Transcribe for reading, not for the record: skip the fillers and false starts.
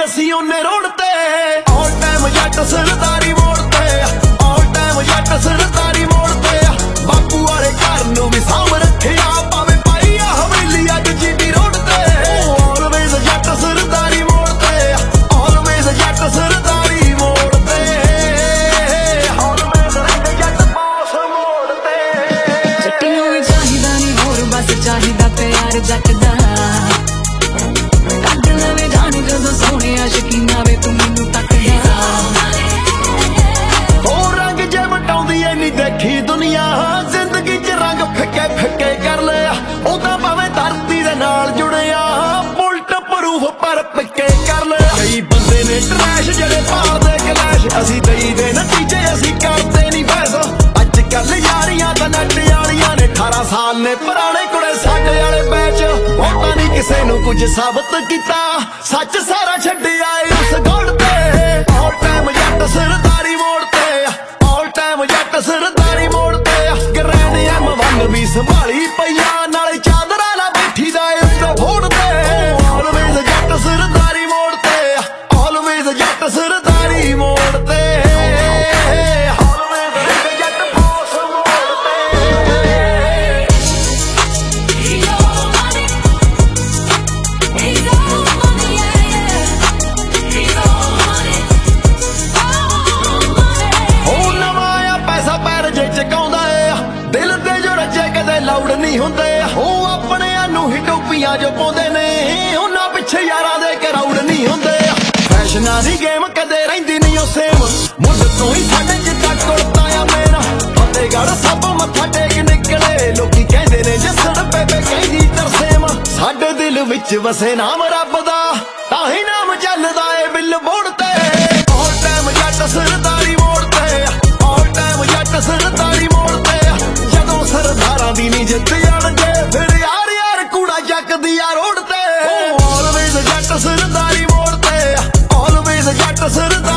ਅਸੀਂ ਉਹਨੇ ਰੋਡ ਤੇ ਆਲ ਟਾਈਮ ਜੱਟ ਸਰਦਾਰੀ ਮੋੜ ਤੇ ਆਲ ਟਾਈਮ ਜੱਟ ਸਰਦਾਰੀ ਮੋੜ ਤੇ ਬਾਪੂ ਵਾਲੇ ਘਰ ਨੂੰ ਵੀ ਸਾਂਭ ਰੱਖਿਆ ਭਾਵੇਂ ਪਾਈ ਆ ਹਵੇਲੀ ਅੱਜ ਜੀਟੀ ਰੋਡ ਤੇ ਆਲਵੇਜ਼ ਜੱਟ ਸਰਦਾਰੀ ਮੋੜ ਤੇ ਆਲਵੇਜ਼ ਜੱਟ ਸਰਦਾਰੀ ਮੋੜ ਤੇ ਆਲਵੇਜ਼ ਜੱਟ ਬਾਸ ਮੋੜ ਤੇ ਜੱਟੀ ਨੂੰ ਵੀ ਚਾਹੀਦਾ ਨਹੀਂ ਹੋਰ ਬਸ ਚਾਹੀਦਾ ਪਿਆਰ ਜੱਟ ਦਾ ਕੱਢ ਲਵੇ ਜਾਨ ਜਦੋਂ ਸੋਹਣਿਆ ਸ਼ਕੀਨਾ ਵੇ ਤੂੰ ਮੈਨੂੰ ਤੱਕਦਾ ਹੋਰ ਰੰਗ ਜੇ ਵਟਾਉਂਦੀ ਐ ਨਹੀਂ ਦੇਖੀ ਦੁਨੀਆ ਜ਼ਿੰਦਗੀ 'ਚ ਰੰਗ ਫਿੱਕੇ ਫਿੱਕੇ ਕਰ ਲਿਆ ਉਹ ਤਾਂ ਭਾਵੇਂ ਧਰਤੀ ਦੇ ਨਾਲ ਜੁੜਿਆ ਬੁਲਟ ਪ੍ਰੂਫ ਪਰ ਪਿੱਕੇ ਕਰ ਲਿਆ ਕਈ ਬੰਦੇ ਨੇ ਟਰੈਸ਼ ਜਿਹੜੇ ਪਾਲਦੇ ਕਲੈਸ਼ ਅਸੀਂ ਦਈਦੇ ਨਤੀਜੇ ਅਸੀਂ ਕਰਦੇ ਨਹੀਂ ਫੈਸਲਾ ਅੱਜ ਕੱਲ ਯਾਰੀਆਂ ਤਾਂ ਨੱਟ ਵਾਲੀਆਂ ਨੇ 18 ਸਾਲ ਨੇ ਪੁਰਾਣੇ ਕੁੜੇ ਸਾਡੇ ਵਾਲੇ ਬੈਚ ਉਹ ਨਹੀਂ ਕਿਸੇ ਨੂੰ ਕੁਝ ਸਾਬਤ ਕੀਤਾ ਸੱਚ ਸਾਰਾ ਛੱਡਿਆ ਉਸ ਗੋਲ ਤੇ ਆਲ ਟਾਈਮ ਜੱਟ ਸਰਦਾਰੀ ਮੋੜ ਤੇ ਆਲ ਟਾਈਮ ਜੱਟ ਸਰਦਾਰੀ ਮੋੜ ਤੇ ਗਰੈਂਡ M1 ਵੀ ਸੰਭਾਲੀ ਪਈਆਂ ਨਾਲੇ ਚਾਦਰਾ ਲਾ ਬੈਠੀ ਦਾ ਉੱਤੇ ਫੋੜ ਤੇ ਆਲਵੇਜ਼ ਜੱਟ ਸਰਦਾਰੀ ਮੋੜ ਤੇ ਆਲਵੇਜ਼ ਜੱਟ ਸਰਦਾਰੀ ਮੋੜ ਤੇ ਆਲਵੇਜ਼ ਜੱਟ ਬਾਸ ਮੋੜ ਤੇ ਉਹ ਨਵਾਂ ਆ ਪੈਸਾ ਪੈਰ ਜੇ ਚਕਾਉਂਦਾ ਆ ਦਿਲ ਦੇ ਜੋ ਰੱਜੇ ਕਦੇ ਲਾਉਡ ਨਹੀਂ ਹੁੰਦੇ ਉਹ ਆਪਣਿਆਂ ਨੂੰ ਹੀ ਟੋਪੀਆਂ ਜੋ ਪਾਉਂਦੇ ਨੇ ਉਹਨਾਂ ਪਿੱਛੇ ਯਾਰਾਂ ਦੇ ਕਰਾਊਡ ਨਹੀਂ ਹੁੰਦੇ ਫੈਸ਼ਨਾਂ ਦੀ ਗੇਮ ਕਦੇ ਰਹਿੰਦੀ ਨਹੀਂ ਉਹ ਸੇਮ ਮੁੱਢ ਤੋਂ ਹੀ ਸਾਡੇ ਜਿੱਦਾਂ ਕੁੜਤਾ ਆ ਮੇਰਾ ਫਤਿਹਗੜ੍ਹ ਸਭ ਮੱਥਾ ਟੇਕ ਨਿਕਲੇ ਲੋਕੀ ਕਹਿੰਦੇ ਨੇ ਜੱਸੜ ਬੇਬੇ ਕਹਿੰਦੀ ਤਰਸੇਮ ਸਾਡੇ ਦਿਲ ਵਿੱਚ ਵਸੇ ਨਾਮ ਰੱਬ ਦਾ ਤਾਂ ਹੀ ਨਾਮ ਚੱਲਦਾ ਏ ਬਿਲਬੋਰਡ ਤੇ ਆਲ ਟਾਈਮ ਜੱਟ ਸਰਦਾਰੀ ਮੋੜ ਤੇ ਆਲ ਟਾਈਮ ਜੱਟ ਸਰਦਾਰੀ ਮੋੜ ਤੇ ਜਦੋਂ ਸਰਦਾਰਾਂ ਦੀ ਨੀ ਜਿੱਤ ਜਾਣਗੇ ਫਿਰ ਯਾਰ ਯਾਰ ਕੂੜਾ ਚੱਕਦੀ ਆ ਰੋਡ ਤੇ ਆਲਵੇਜ਼ ਜੱਟ ਸਰਦਾਰੀ ਮੋੜ ਤੇ ਆਲਵੇਜ਼ ਜੱਟ ਸਰਦਾਰੀ